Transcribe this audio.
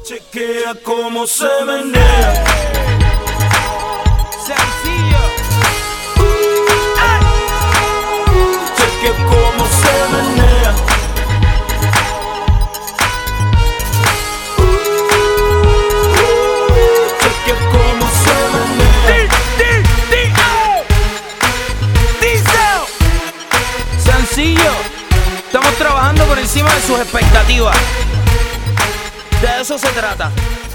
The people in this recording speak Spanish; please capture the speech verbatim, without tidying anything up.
Chequea cómo se menea. Sencillo. Chequea cómo se menea. Chequea cómo se menea. Sencillo. Estamos trabajando por encima de sus expectativas. De eso se trata.